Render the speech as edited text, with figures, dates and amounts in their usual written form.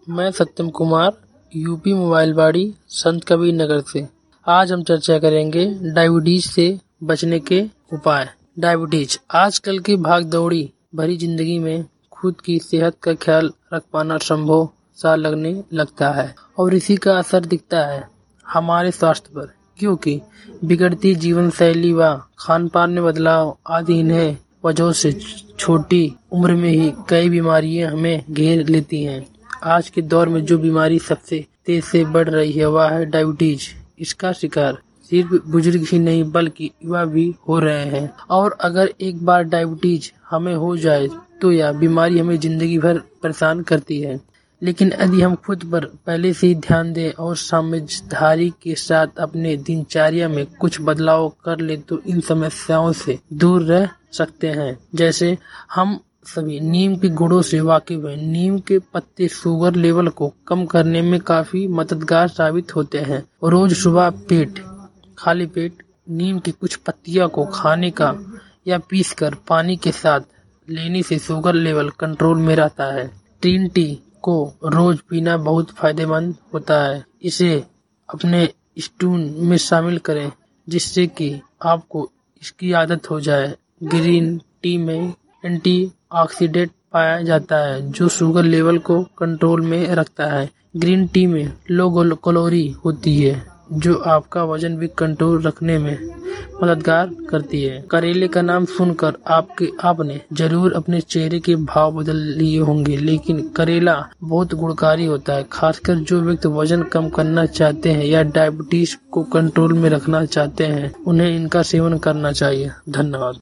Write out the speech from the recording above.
मैं सत्यम Kumar UP mobile बाड़ी संत कबीर नगर से। आज हम चर्चा करेंगे डायबिटीज से बचने के उपाय। डायबिटीज आजकल की भाग दौड़ी भरी जिंदगी में खुद की सेहत का ख्याल रख पाना संभव सा लगने लगता है और इसी का असर दिखता है हमारे स्वास्थ्य पर, क्योंकि बिगड़ती जीवन शैली व खान पान में बदलाव आदि इन्हें वजह से छोटी उम्र में ही कई बीमारियां हमें घेर लेती हैं। आज के दौर में जो बीमारी सबसे तेज से बढ़ रही है वह है डायबिटीज। इसका शिकार सिर्फ बुजुर्ग ही नहीं बल्कि युवा भी हो रहे हैं और अगर एक बार डायबिटीज हमें हो जाए तो यह बीमारी हमें जिंदगी भर परेशान करती है। लेकिन यदि हम खुद पर पहले से ही ध्यान दें और समझदारी के साथ अपने दिनचर्या में कुछ बदलाव कर ले तो इन समस्याओं से दूर रह सकते हैं। जैसे हम सभी नीम के गुणों से वाकिफ हैं। नीम के पत्ते शुगर लेवल को कम करने में काफी मददगार साबित होते हैं। रोज सुबह खाली पेट नीम की कुछ पत्तियों को खाने का या पीसकर पानी के साथ लेने से शुगर लेवल कंट्रोल में रहता है। ग्रीन टी को रोज पीना बहुत फायदेमंद होता है। इसे अपने स्टून में शामिल करें जिससे कि आपको इसकी आदत हो जाए। ग्रीन टी में एंटीऑक्सीडेंट पाया जाता है जो शुगर लेवल को कंट्रोल में रखता है। ग्रीन टी में लो कैलोरी होती है जो आपका वजन भी कंट्रोल रखने में मददगार करती है। करेले का नाम सुनकर आपने जरूर अपने चेहरे के भाव बदल लिए होंगे, लेकिन करेला बहुत गुणकारी होता है। खासकर जो व्यक्ति वजन कम करना चाहते हैं या डायबिटीज को कंट्रोल में रखना चाहते हैं उन्हें इनका सेवन करना चाहिए। धन्यवाद।